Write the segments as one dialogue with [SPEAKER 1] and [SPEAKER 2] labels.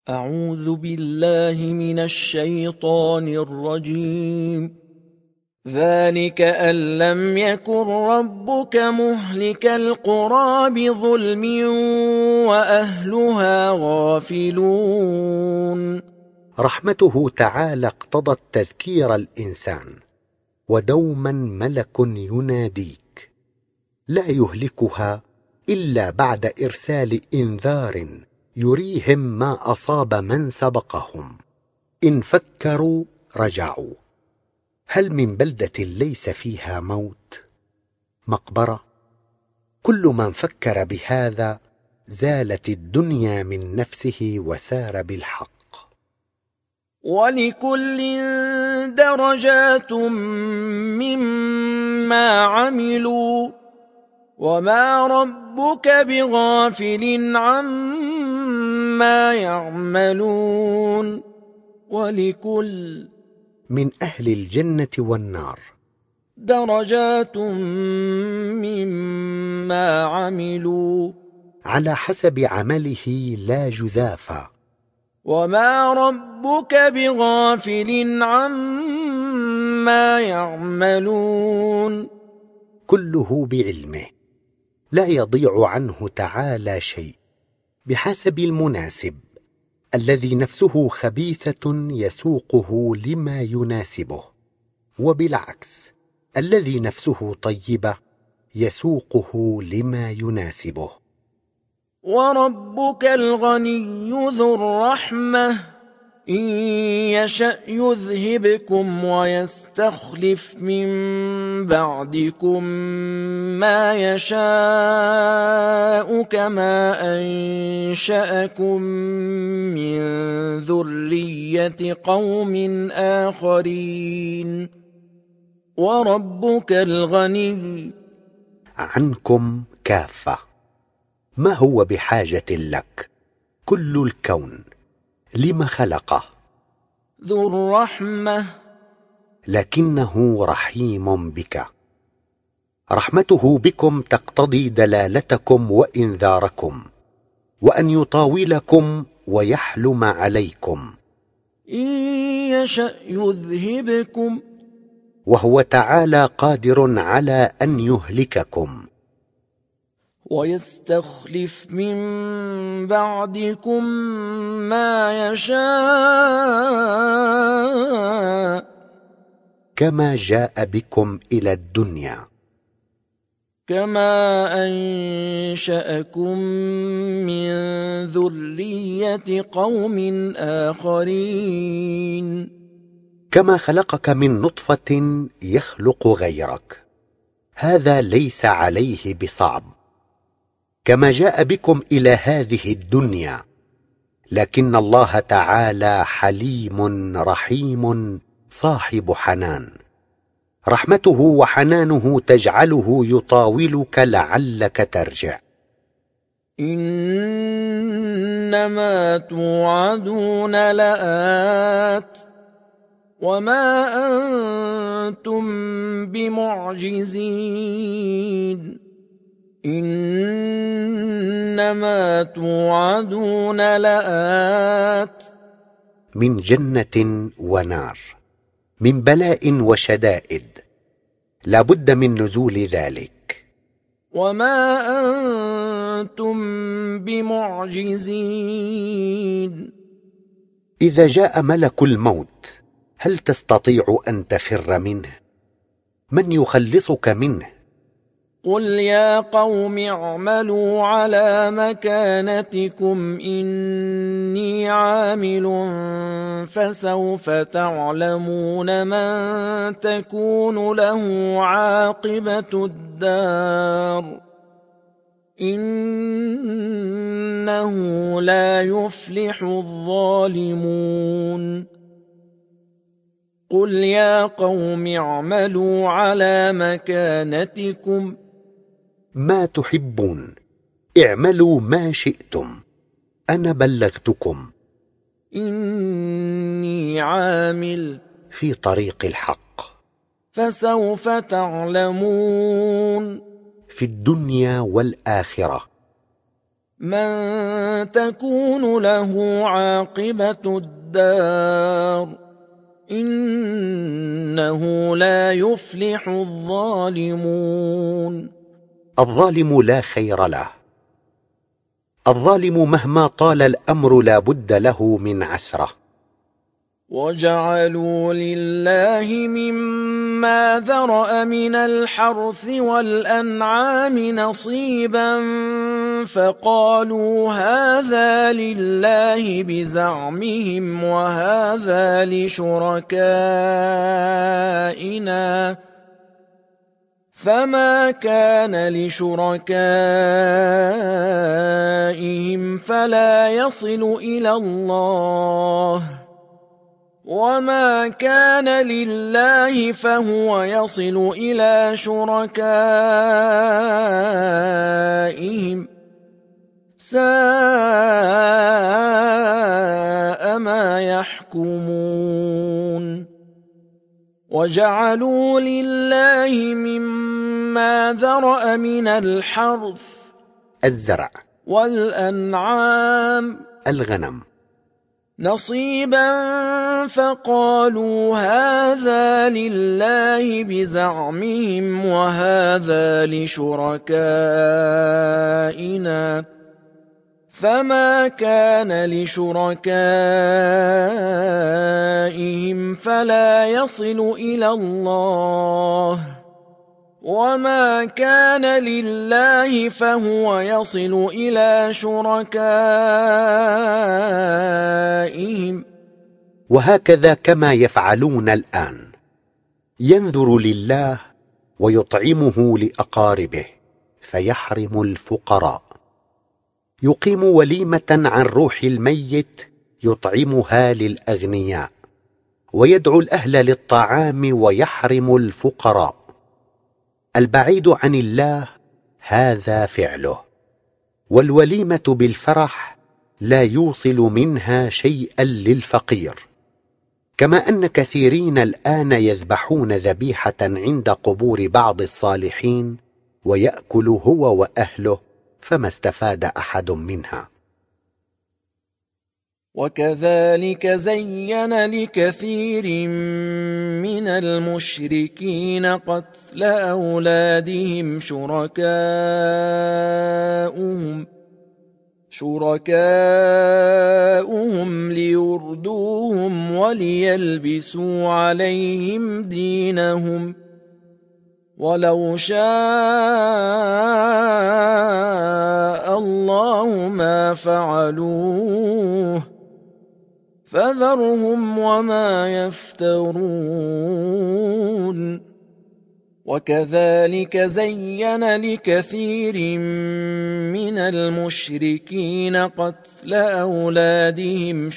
[SPEAKER 1] أعوذ بالله من الشيطان الرجيم. ذلك أن لم يكن ربك مهلك القرى بظلم وأهلها غافلون.
[SPEAKER 2] رحمته تعالى اقتضت تذكير الإنسان، ودوما ملك يناديك، لا يهلكها إلا بعد إرسال إنذار يريهم ما أصاب من سبقهم. إن فكروا رجعوا. هل من بلدة ليس فيها موت؟ مقبرة. كل من فكر بهذا زالت الدنيا من نفسه وسار بالحق.
[SPEAKER 1] ولكل درجات مما عملوا وما ربك بغافل عما يعملون. ولكل
[SPEAKER 2] من أهل الجنة والنار
[SPEAKER 1] درجات مما عملوا
[SPEAKER 2] على حسب عمله لا جزافا.
[SPEAKER 1] وما ربك بغافل عما يعملون.
[SPEAKER 2] كله بعلمه، لا يضيع عنه تعالى شيء، بحسب المناسب. الذي نفسه خبيثة يسوقه لما يناسبه، وبالعكس الذي نفسه طيبة يسوقه لما يناسبه.
[SPEAKER 1] وربك الغني ذو الرحمة إن يشأ يذهبكم ويستخلف من بعدكم ما يشاء كما أنشأكم من ذرية قوم آخرين. وربك الغني
[SPEAKER 2] عنكم كافة، ما هو بحاجة لك. كل الكون لم خلقه؟
[SPEAKER 1] ذو الرحمة،
[SPEAKER 2] لكنه رحيم بك. رحمته بكم تقتضي دلالتكم وإنذاركم، وأن يطاولكم ويحلم عليكم.
[SPEAKER 1] إن يشأ يذهبكم
[SPEAKER 2] وهو تعالى قادر على أن يهلككم،
[SPEAKER 1] ويستخلف من بعدكم ما يشاء
[SPEAKER 2] كما جاء بكم إلى الدنيا،
[SPEAKER 1] كما أنشأكم من ذرية قوم آخرين.
[SPEAKER 2] كما خلقك من نطفة يخلق غيرك، هذا ليس عليه بصعب. كما جاء بكم إلى هذه الدنيا، لكن الله تعالى حليم رحيم صاحب حنان. رحمته وحنانه تجعله يطاولك لعلك ترجع.
[SPEAKER 1] إنما توعدون لآت وما أنتم بمعجزين. إنما توعدون لآت
[SPEAKER 2] من جنة ونار، من بلاء وشدائد، لا بد من نزول ذلك.
[SPEAKER 1] وما أنتم بمعجزين.
[SPEAKER 2] إذا جاء ملك الموت هل تستطيع أن تفر منه؟ من يخلصك منه؟
[SPEAKER 1] قل يا قوم اعملوا على مكانتكم إني عامل فسوف تعلمون من تكون له عاقبة الدار إنه لا يفلح الظالمون. قل يا قوم اعملوا على مكانتكم
[SPEAKER 2] ما تحبون، اعملوا ما شئتم، أنا بلغتكم.
[SPEAKER 1] إني عامل
[SPEAKER 2] في طريق الحق،
[SPEAKER 1] فسوف تعلمون
[SPEAKER 2] في الدنيا والآخرة.
[SPEAKER 1] من تكون له عاقبة الدار إنه لا يفلح الظالمون.
[SPEAKER 2] الظالم لا خير له. الظالم مهما طال الأمر لا بد له من عسرة.
[SPEAKER 1] وجعلوا لله مما ذرأ من الحرث والأنعام نصيبا فقالوا هذا لله بزعمهم وهذا لشركائنا فما كان لشركائهم فلا يصل إلى الله وما كان لله فهو يصل إلى شركائهم ساء ما يحكمون. وجعلوا لله مما ذرأ من الحرث
[SPEAKER 2] الزرع
[SPEAKER 1] والأنعام
[SPEAKER 2] الغنم
[SPEAKER 1] نصيبا فقالوا هذا لله بزعمهم وهذا لشركائنا فما كان لشركائهم فلا يصل إلى الله وما كان لله فهو يصل إلى شركائهم.
[SPEAKER 2] وهكذا كما يفعلون الآن، ينذر لله ويطعمه لأقاربه فيحرم الفقراء، يقيم وليمة عن روح الميت يطعمها للأغنياء، ويدعو الأهل للطعام ويحرم الفقراء. البعيد عن الله هذا فعله، والوليمة بالفرح لا يوصل منها شيئا للفقير، كما أن كثيرين الآن يذبحون ذبيحة عند قبور بعض الصالحين ويأكل هو وأهله فما استفاد أحد منها.
[SPEAKER 1] وكذلك زين لكثير من المشركين قتل أولادهم شركاؤهم ليردوهم وليلبسوا عليهم دينهم ولو شاء الله ما فعلوه فذرهم وما يفترون. وكذلك زين لكثير من المشركين قتل أولادهم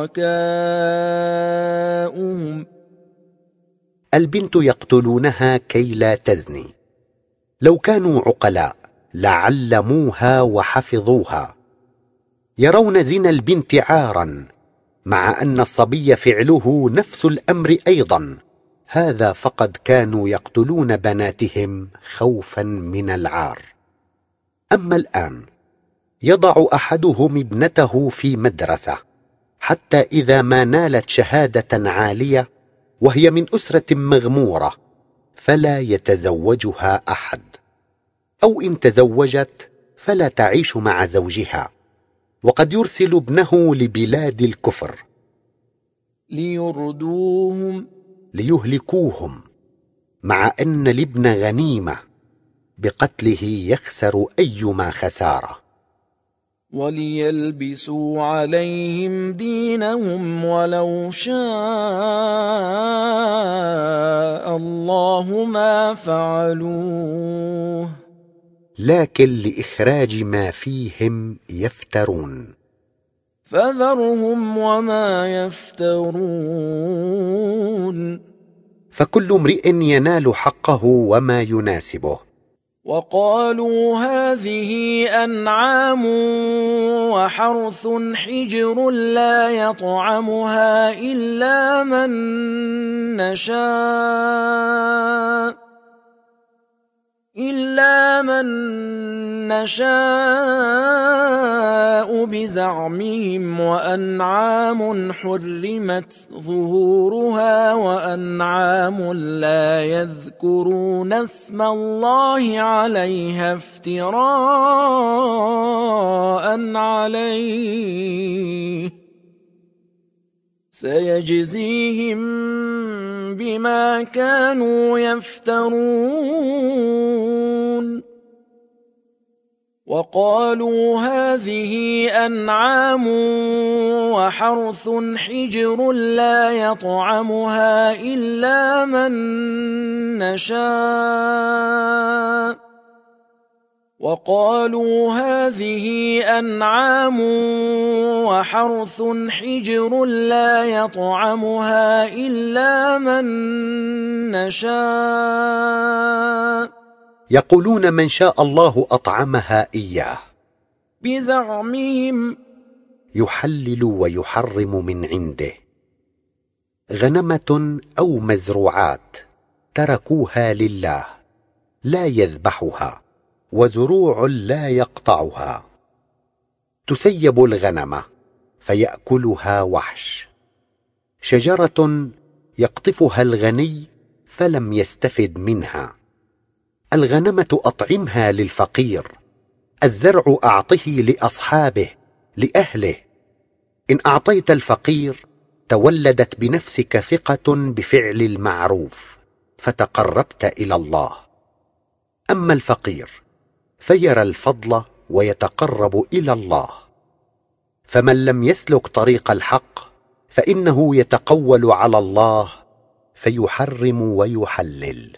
[SPEAKER 1] شركاؤهم.
[SPEAKER 2] البنت يقتلونها كي لا تزني، لو كانوا عقلاء لعلموها وحفظوها. يرون زنا البنت عارا، مع أن الصبي فعله نفس الأمر أيضا، هذا فقد كانوا يقتلون بناتهم خوفا من العار. أما الآن يضع أحدهم ابنته في مدرسة حتى إذا ما نالت شهادة عالية وهي من أسرة مغمورة فلا يتزوجها أحد، أو إن تزوجت فلا تعيش مع زوجها، وقد يرسل ابنه لبلاد الكفر ليهلكوهم، مع أن الابن غنيمة بقتله يخسر أيما خسارة.
[SPEAKER 1] وليلبسوا عليهم دينهم ولو شاء الله ما فعلوه
[SPEAKER 2] لكن لإخراج ما فيهم يفترون
[SPEAKER 1] فذرهم وما يفترون.
[SPEAKER 2] فكل امرئ ينال حقه وما يناسبه.
[SPEAKER 1] وقالوا هذه أنعام وحرث حجر لا يطعمها إلا من نشاء إلا من نشاء بزعمهم وأنعام حرمت ظهورها وأنعام لا يذكرون اسم الله عليها افتراء عليه سيجزيهم بما كانوا يفترون. وقالوا هذه أنعام وحرث حجر لا يطعمها إلا من نشاء وقالوا هذه أنعام وحرث حجر لا يطعمها إلا من نشاء
[SPEAKER 2] يقولون من شاء الله أطعمها إياه
[SPEAKER 1] بزعمهم
[SPEAKER 2] يحلل ويحرم من عنده. غنمة أو مزروعات تركوها لله لا يذبحها وزروع لا يقطعها. تسيب الغنمة فيأكلها وحش. شجرة يقطفها الغني فلم يستفد منها. الغنمة أطعمها للفقير، الزرع أعطه لأصحابه لأهله. إن أعطيت الفقير تولدت بنفسك ثقة بفعل المعروف فتقربت إلى الله. أما الفقير فيرى الفضل ويتقرب إلى الله. فمن لم يسلك طريق الحق فإنه يتقول على الله فيحرم ويحلل.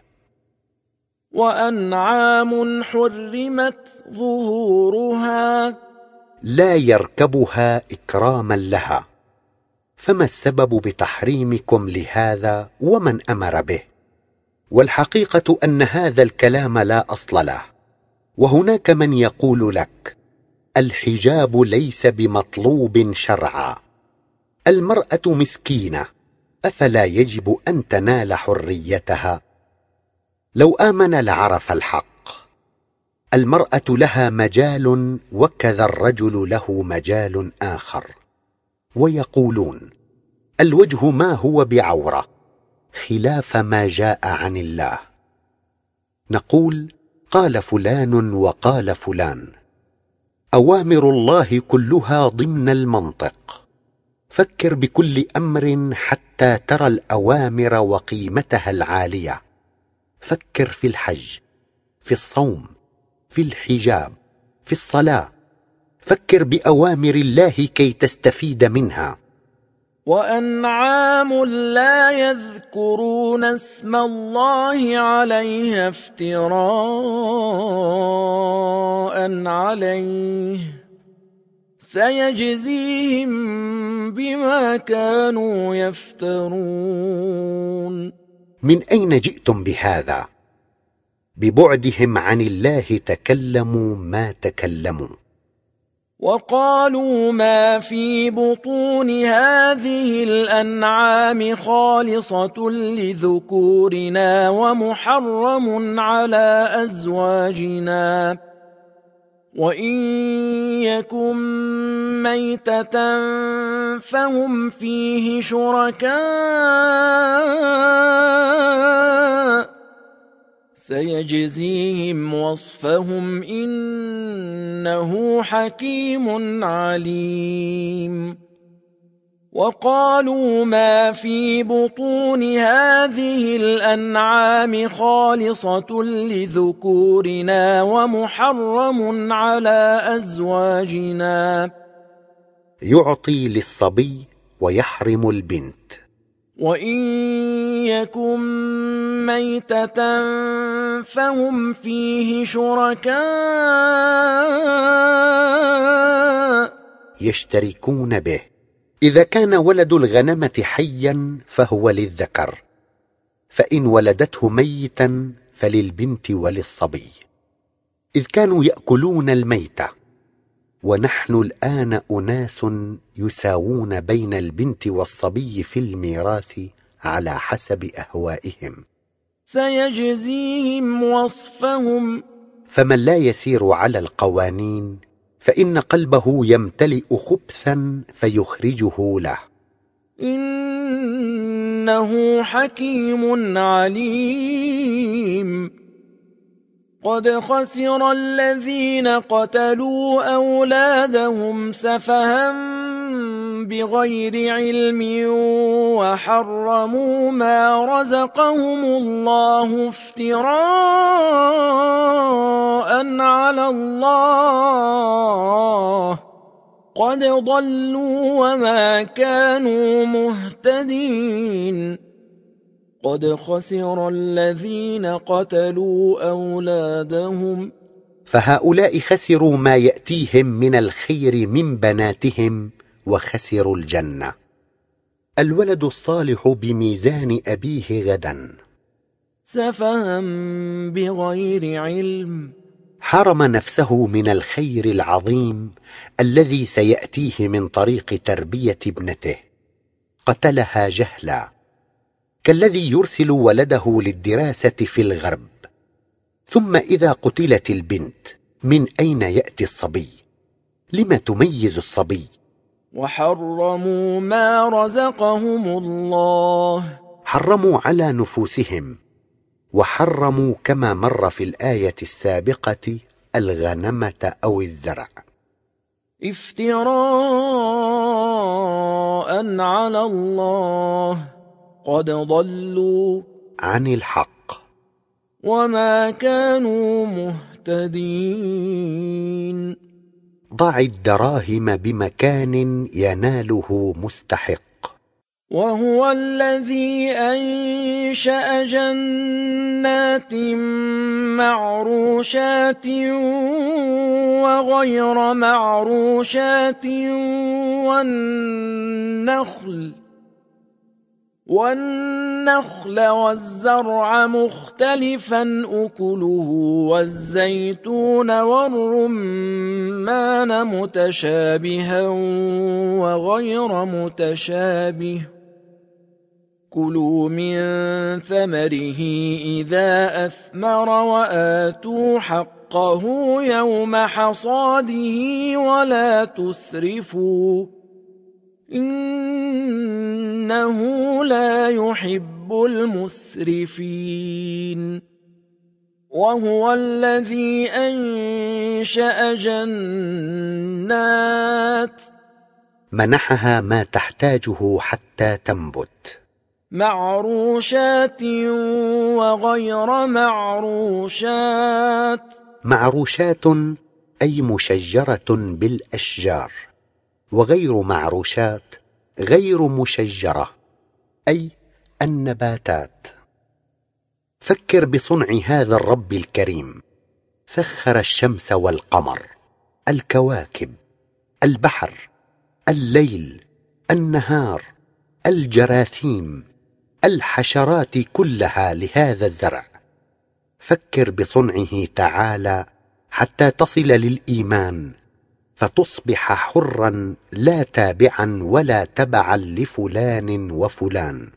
[SPEAKER 1] وأنعام حرمت ظهورها
[SPEAKER 2] لا يركبها إكراما لها. فما السبب بتحريمكم لهذا ومن أمر به؟ والحقيقة أن هذا الكلام لا أصل له. وهناك من يقول لك الحجاب ليس بمطلوب شرعا. المرأة مسكينة أفلا يجب أن تنال حريتها؟ لو آمن لعرف الحق. المرأة لها مجال وكذا الرجل له مجال آخر. ويقولون الوجه ما هو بعورة خلاف ما جاء عن الله. نقول قال فلان وقال فلان. أوامر الله كلها ضمن المنطق. فكر بكل أمر حتى ترى الأوامر وقيمتها العالية. فكر في الحج، في الصوم، في الحجاب، في الصلاة. فكر بأوامر الله كي تستفيد منها.
[SPEAKER 1] وأنعام لا يذكرون اسم الله عليها افتراء عليه سيجزيهم بما كانوا يفترون.
[SPEAKER 2] من أين جئتم بهذا؟ ببعدهم عن الله تكلموا ما تكلموا.
[SPEAKER 1] وقالوا ما في بطون هذه الأنعام خالصة لذكورنا ومحرم على أزواجنا وإن يكن ميتة فهم فيه شركاء سيجزيهم وصفهم إنه حكيم عليم. وقالوا ما في بطون هذه الأنعام خالصة لذكورنا ومحرم على أزواجنا
[SPEAKER 2] يعطي للصبي ويحرم البنت.
[SPEAKER 1] وإن يكن ميتة فهم فيه شركاء
[SPEAKER 2] يشتركون به. إذا كان ولد الغنمة حيا فهو للذكر، فإن ولدته ميتا فللبنت وللصبي، إذ كانوا يأكلون الميتة. ونحن الآن أناس يساوون بين البنت والصبي في الميراث على حسب أهوائهم.
[SPEAKER 1] سيجزيهم وصفهم.
[SPEAKER 2] فمن لا يسير على القوانين فإن قلبه يمتلئ خبثا فيخرجه له.
[SPEAKER 1] إنه حكيم عليم. قد خسر الذين قتلوا أولادهم سفها بغير علم وحرموا ما رزقهم الله افتراء على الله. قد ضلوا وما كانوا مهتدين. قد خسر الذين قتلوا أولادهم.
[SPEAKER 2] فهؤلاء خسروا ما يأتيهم من الخير من بناتهم وخسروا الجنة. الولد الصالح بميزان أبيه غدا.
[SPEAKER 1] سفها بغير علم.
[SPEAKER 2] حرم نفسه من الخير العظيم الذي سيأتيه من طريق تربية ابنته. قتلها جهلا، كالذي يرسل ولده للدراسة في الغرب، ثم إذا قتلت البنت من أين يأتي الصبي؟ لم تميز الصبي؟
[SPEAKER 1] وحرموا ما رزقهم الله.
[SPEAKER 2] حرموا على نفوسهم، وحرموا كما مر في الآية السابقة الغنمة أو الزرع.
[SPEAKER 1] افتراء على الله. قد ضلوا
[SPEAKER 2] عن الحق
[SPEAKER 1] وما كانوا مهتدين.
[SPEAKER 2] ضع الدراهم بمكان يناله مستحق.
[SPEAKER 1] وهو الذي أنشأ جنات معروشات وغير معروشات والنخل والزرع مختلفا أكله والزيتون والرمان متشابها وغير متشابه. كلوا من ثمره إذا أثمر وآتوا حقه يوم حصاده ولا تسرفوا إنه لا يحب المسرفين. وهو الذي أنشأ جنات
[SPEAKER 2] منحها ما تحتاجه حتى تنبت،
[SPEAKER 1] معروشات وغير معروشات.
[SPEAKER 2] معروشات أي مشجرة بالأشجار، وغير معروشات غير مشجرة أي النباتات. فكر بصنع هذا الرب الكريم. سخر الشمس والقمر، الكواكب، البحر، الليل، النهار، الجراثيم، الحشرات كلها لهذا الزرع. فكر بصنعه تعالى حتى تصل للإيمان، فتصبح حرا لا تابعا ولا تبعا لفلان وفلان.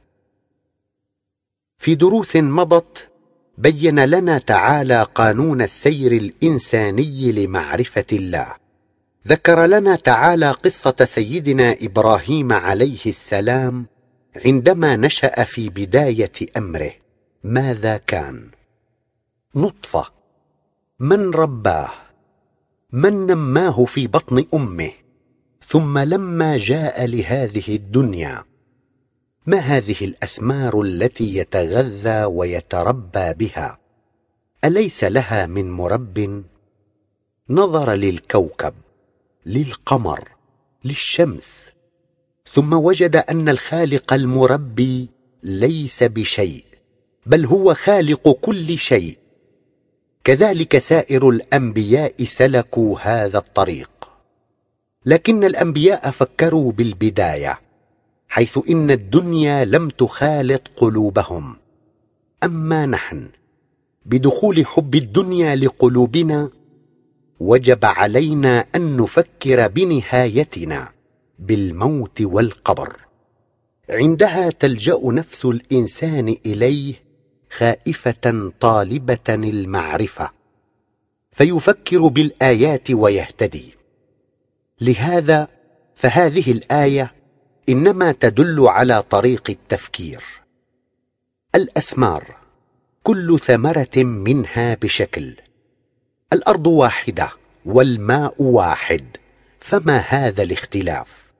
[SPEAKER 2] في دروس مضت بين لنا تعالى قانون السير الإنساني لمعرفة الله. ذكر لنا تعالى قصة سيدنا إبراهيم عليه السلام عندما نشأ في بداية أمره. ماذا كان؟ نطفة. من رباه؟ من نماه في بطن أمه؟ ثم لما جاء لهذه الدنيا، ما هذه الأثمار التي يتغذى ويتربى بها؟ أليس لها من مرب؟ نظر للكوكب، للقمر، للشمس، ثم وجد أن الخالق المربي ليس بشيء، بل هو خالق كل شيء. كذلك سائر الأنبياء سلكوا هذا الطريق، لكن الأنبياء فكروا بالبداية، حيث إن الدنيا لم تخالط قلوبهم. أما نحن بدخول حب الدنيا لقلوبنا وجب علينا أن نفكر بنهايتنا، بالموت والقبر. عندها تلجأ نفس الإنسان إليه خائفة طالبة المعرفة، فيفكر بالآيات ويهتدي. لهذا فهذه الآية إنما تدل على طريق التفكير. الأثمار كل ثمرة منها بشكل، الأرض واحدة والماء واحد، فما هذا الاختلاف؟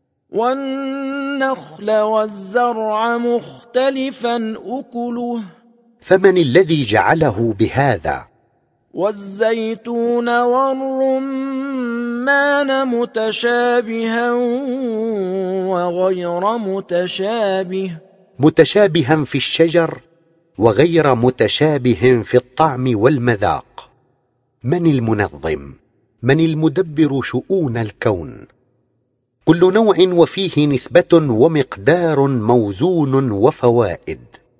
[SPEAKER 1] والنخل والزرع مختلفا أكله،
[SPEAKER 2] فمن الذي جعله بهذا؟
[SPEAKER 1] والزيتون والرمان متشابها وغير متشابه،
[SPEAKER 2] متشابها في الشجر وغير متشابه في الطعم والمذاق. من المنظم؟ من المدبر شؤون الكون؟ كل نوع وفيه نسبة ومقدار موزون وفوائد.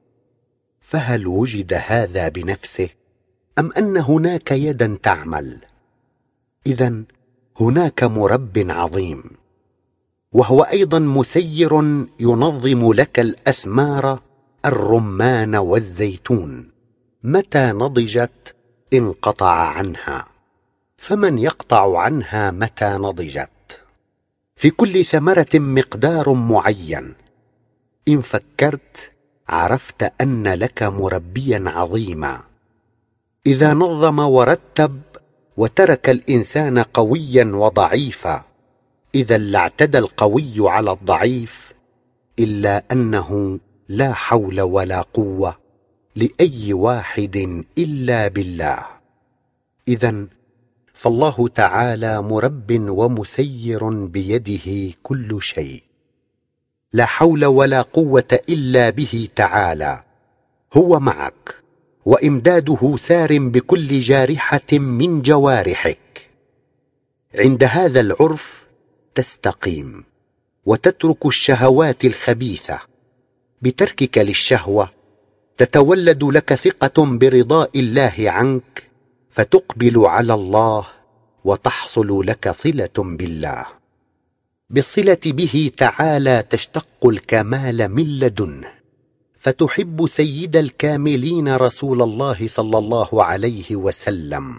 [SPEAKER 2] فهل وجد هذا بنفسه أم أن هناك يدا تعمل؟ إذن هناك مرب عظيم، وهو أيضا مسير ينظم لك الأثمار، الرمان والزيتون. متى نضجت انقطع عنها، فمن يقطع عنها متى نضجت؟ في كل ثمرة مقدار معين. إن فكرت عرفت أن لك مربيا عظيما. إذا نظم ورتب وترك الإنسان قويا وضعيفا، إذا لاعتدى القوي على الضعيف، إلا أنه لا حول ولا قوة لأي واحد إلا بالله. إذن فالله تعالى مرب ومسير بيده كل شيء، لا حول ولا قوة إلا به تعالى. هو معك، وإمداده سار بكل جارحة من جوارحك. عند هذا العرف تستقيم وتترك الشهوات الخبيثة. بتركك للشهوة تتولد لك ثقة برضاء الله عنك، فتقبل على الله وتحصل لك صلة بالله. بالصلة به تعالى تشتق الكمال من لدنه، فتحب سيد الكاملين رسول الله صلى الله عليه وسلم،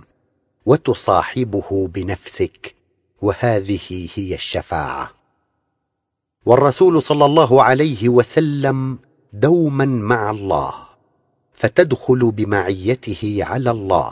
[SPEAKER 2] وتصاحبه بنفسك، وهذه هي الشفاعة. والرسول صلى الله عليه وسلم دوما مع الله، فتدخل بمعيته على الله.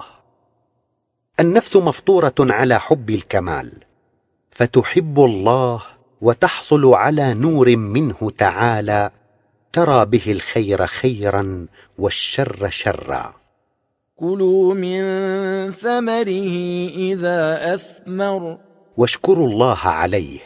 [SPEAKER 2] النفس مفطورة على حب الكمال، فتحب الله وتحصل على نور منه تعالى، ترى به الخير خيرا والشر شرا.
[SPEAKER 1] كلوا من ثمره إذا أثمر،
[SPEAKER 2] واشكروا الله عليه،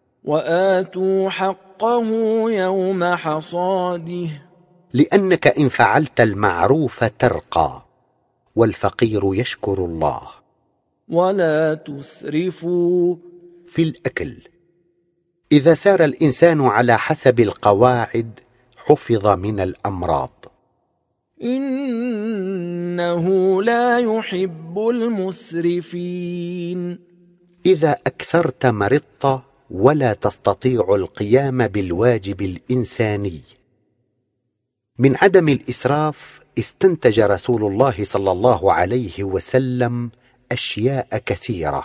[SPEAKER 1] وآتوا حقه يوم حصاده،
[SPEAKER 2] لأنك إن فعلت المعروف ترقى، والفقير يشكر الله.
[SPEAKER 1] ولا تسرفوا
[SPEAKER 2] في الأكل، إذا سار الإنسان على حسب القواعد حفظ من الأمراض.
[SPEAKER 1] إنه لا يحب المسرفين.
[SPEAKER 2] إذا أكثرت مرضت ولا تستطيع القيام بالواجب الإنساني. من عدم الإسراف استنتج رسول الله صلى الله عليه وسلم أشياء كثيرة،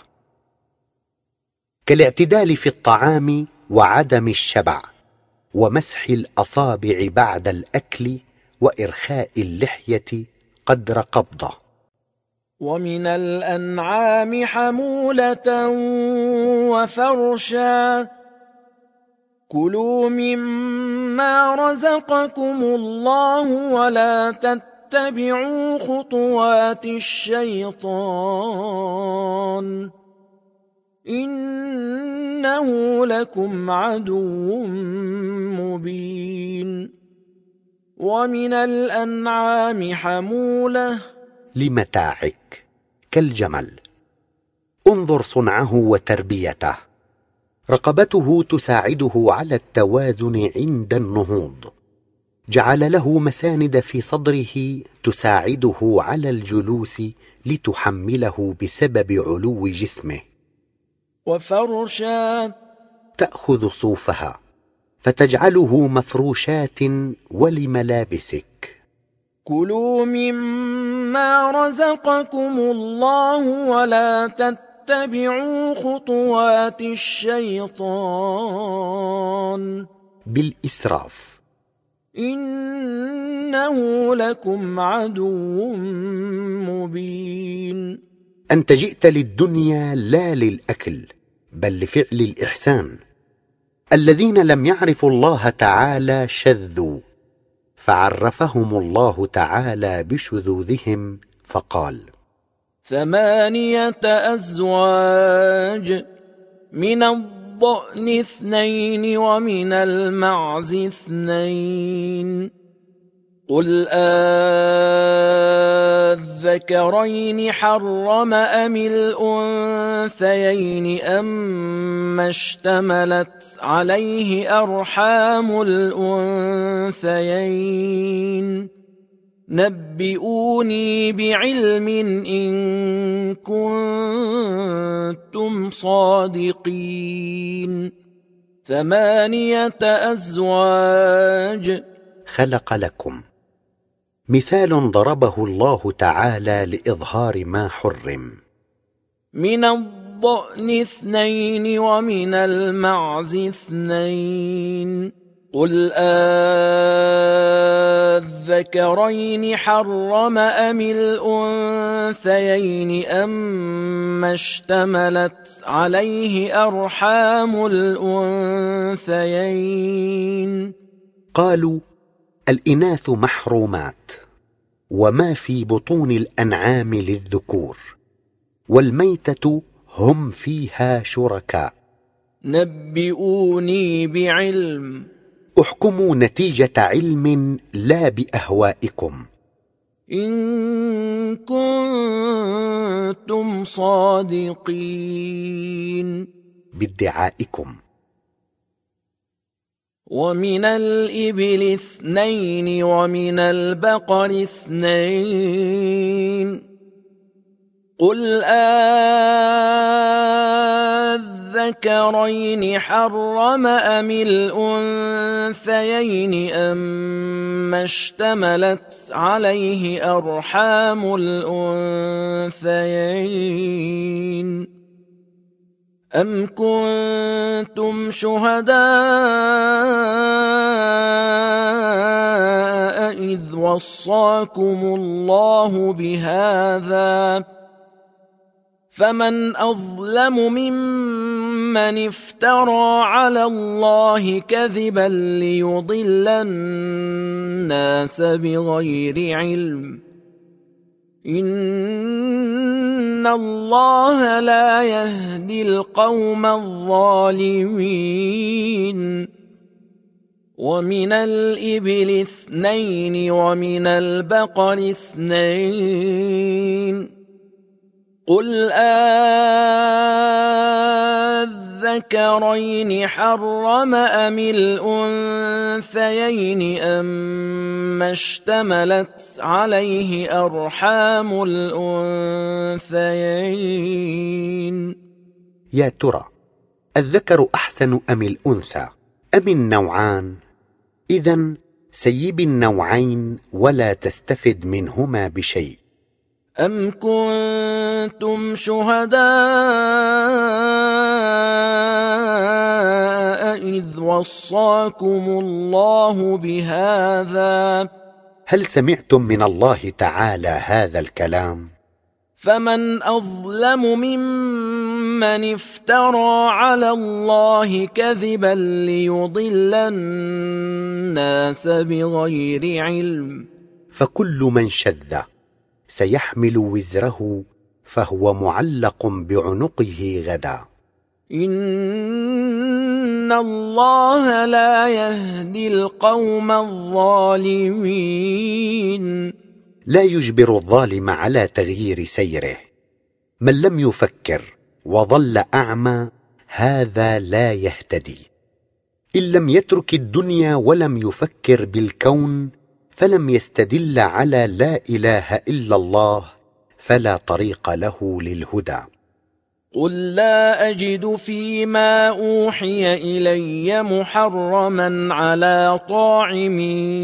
[SPEAKER 2] كالاعتدال في الطعام وعدم الشبع، ومسح الأصابع بعد الأكل، وإرخاء اللحية قدر قبضة.
[SPEAKER 1] ومن الأنعام حمولة وفرشا، كلوا مما رزقكم الله ولا تتبعوا خطوات الشيطان، إنه لكم عدو مبين. ومن الأنعام حمولة
[SPEAKER 2] لمتاعك كالجمل، انظر صنعه وتربيته. رقبته تساعده على التوازن عند النهوض، جعل له مساند في صدره تساعده على الجلوس لتحمله بسبب علو جسمه.
[SPEAKER 1] وفرشا،
[SPEAKER 2] تأخذ صوفها فتجعله مفروشات ولملابسك.
[SPEAKER 1] كلوا مما رزقكم الله ولا تتبعوا خطوات الشيطان
[SPEAKER 2] بالإسراف،
[SPEAKER 1] إنه لكم عدو مبين.
[SPEAKER 2] أنت جئت للدنيا لا للأكل بل لفعل الإحسان. الذين لم يعرفوا الله تعالى شذوا، فعرفهم الله تعالى بشذوذهم فقال:
[SPEAKER 1] 8 أزواج، من الضأن 2 ومن المعز 2. قل أذكرين حرم أم الأنثيين أما اشتملت عليه أرحام الأنثيين؟ نبئوني بعلم إن كنتم صادقين. 8 أزواج
[SPEAKER 2] خلق لكم. مثال ضربه الله تعالى لإظهار ما حرم:
[SPEAKER 1] من الضأن 2 ومن المعز 2. قل أذكرين حرم أم الأنثيين أما اشتملت عليه أرحام الأنثيين؟
[SPEAKER 2] قالوا: الإناث محرومات، وما في بطون الأنعام للذكور، والميتة هم فيها شركاء.
[SPEAKER 1] نبئوني بعلم.
[SPEAKER 2] احكموا نتيجة علم لا بأهوائكم،
[SPEAKER 1] إن كنتم صادقين،
[SPEAKER 2] بادعائكم.
[SPEAKER 1] ومن الإبل 2 ومن البقر 2. قل أذكرين حرم أم الأنثيين أما اشتملت عليه أرحام الأنثيين؟ أم كنتم شهداء إذ وصاكم الله بهذا؟ فمن أظلم ممن افترى على الله كذبا ليضل الناس بغير علم. إن الله لا يهدي القوم الظالمين. ومن الإبل 2 ومن البقر 2. قل أذكرين حرم أم الأنثيين أما اشتملت عليه أرحام الأنثيين؟
[SPEAKER 2] يا ترى الذكر أحسن أم الأنثى أم النوعان؟ إذن سيب النوعين ولا تستفد منهما بشيء.
[SPEAKER 1] أم كنتم شهداء إذ وصاكم الله بهذا؟
[SPEAKER 2] هل سمعتم من الله تعالى هذا الكلام؟
[SPEAKER 1] فمن أظلم ممن افترى على الله كذبا ليضل الناس بغير علم.
[SPEAKER 2] فكل من شذ سيحمل وزره، فهو معلق بعنقه غدا.
[SPEAKER 1] إن الله لا يهدي القوم الظالمين.
[SPEAKER 2] لا يجبر الظالم على تغيير سيره. من لم يفكر وظل أعمى هذا لا يهتدي. إن لم يترك الدنيا ولم يفكر بالكون فلم يستدل على لا إله إلا الله فلا طريق له للهدى.
[SPEAKER 1] قل لا أجد فيما أوحي إلي محرما على طاعم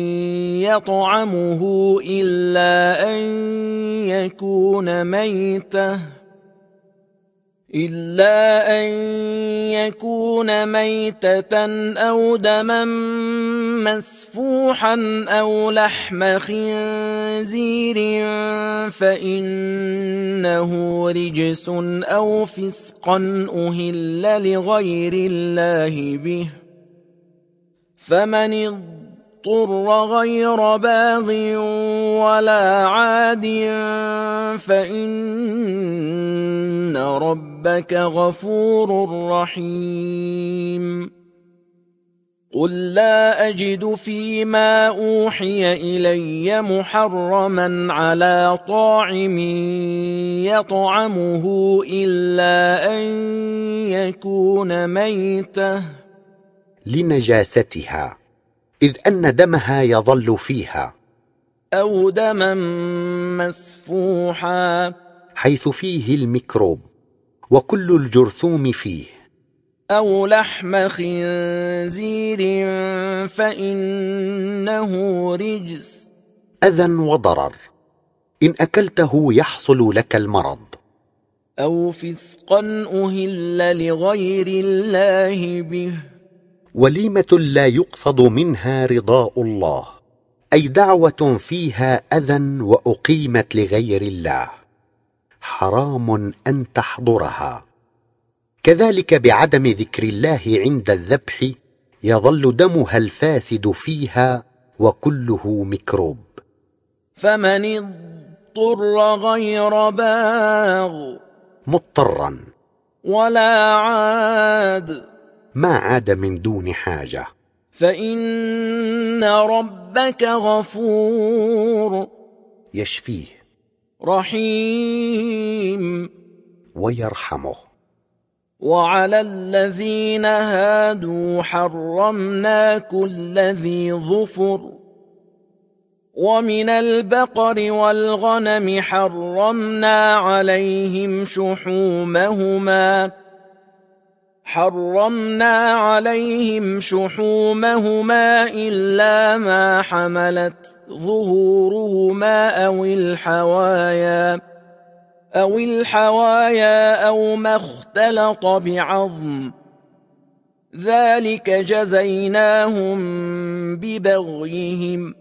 [SPEAKER 1] يطعمه إلا أن يكون ميتة أو دما مسفوحا أو لحم خنزير فإنه رجس أو فسقا أهل لغير الله به، فمن اضطر غير باغ ولا عاد فإن ربك غفور رحيم. قل لا أجد فيما أوحي إلي محرما على طاعم يطعمه إلا أن يكون ميتة
[SPEAKER 2] لنجاستها، إذ أن دمها يظل فيها،
[SPEAKER 1] أو دما مسفوحا
[SPEAKER 2] حيث فيه الميكروب وكل الجرثوم فيه،
[SPEAKER 1] أو لحم خنزير فإنه رجس،
[SPEAKER 2] أذى وضرر، إن أكلته يحصل لك المرض،
[SPEAKER 1] أو فسقا أهل لغير الله به،
[SPEAKER 2] وليمة لا يقصد منها رضاء الله، أي دعوة فيها أذى وأقيمت لغير الله، حرام أن تحضرها. كذلك بعدم ذكر الله عند الذبح يظل دمها الفاسد فيها وكله ميكروب.
[SPEAKER 1] فمن اضطر غير باغ
[SPEAKER 2] مضطرا
[SPEAKER 1] ولا عاد،
[SPEAKER 2] ما عاد من دون حاجة،
[SPEAKER 1] فإن ربك غفور
[SPEAKER 2] يشفيه
[SPEAKER 1] رحيم
[SPEAKER 2] ويرحمه.
[SPEAKER 1] وعلى الذين هادوا حرمنا كل ذي ظفر، ومن البقر والغنم حرمنا عليهم شحومهما إلا ما حملت ظهورهما أو الحوايا أو ما اختلط بعظم، ذلك جزيناهم ببغيهم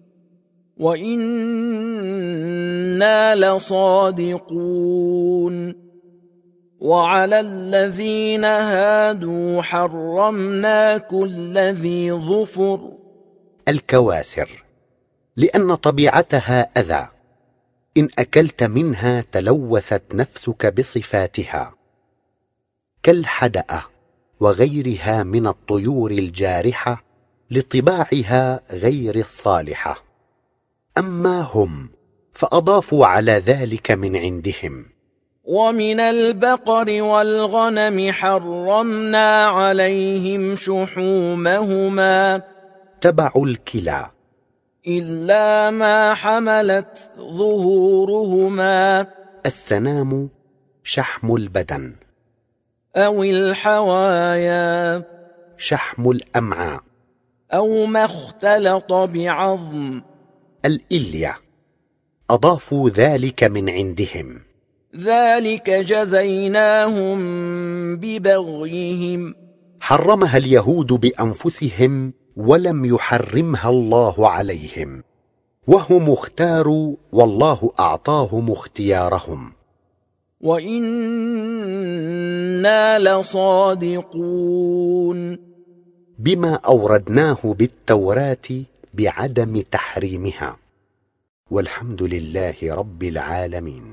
[SPEAKER 1] وإنا لصادقون. وعلى الذين هادوا حرمنا كل ذي ظفر،
[SPEAKER 2] الكواسر، لأن طبيعتها أذى، إن أكلت منها تلوثت نفسك بصفاتها، كالحدأة وغيرها من الطيور الجارحة لطباعها غير الصالحة. أما هم فأضافوا على ذلك من عندهم.
[SPEAKER 1] ومن البقر والغنم حرمنا عليهم شحومهما
[SPEAKER 2] تبع الكلى
[SPEAKER 1] إلا ما حملت ظهورهما
[SPEAKER 2] السنام شحم البدن،
[SPEAKER 1] أو الحوايا
[SPEAKER 2] شحم الأمعاء،
[SPEAKER 1] أو ما اختلط بعظم
[SPEAKER 2] الإلية، أضافوا ذلك من عندهم،
[SPEAKER 1] ذلك جزيناهم ببغيهم.
[SPEAKER 2] حرمها اليهود بأنفسهم ولم يحرمها الله عليهم، وهم اختاروا والله أعطاهم اختيارهم.
[SPEAKER 1] وإنا لصادقون
[SPEAKER 2] بما أوردناه بالتوراة بعدم تحريمها. والحمد لله رب العالمين.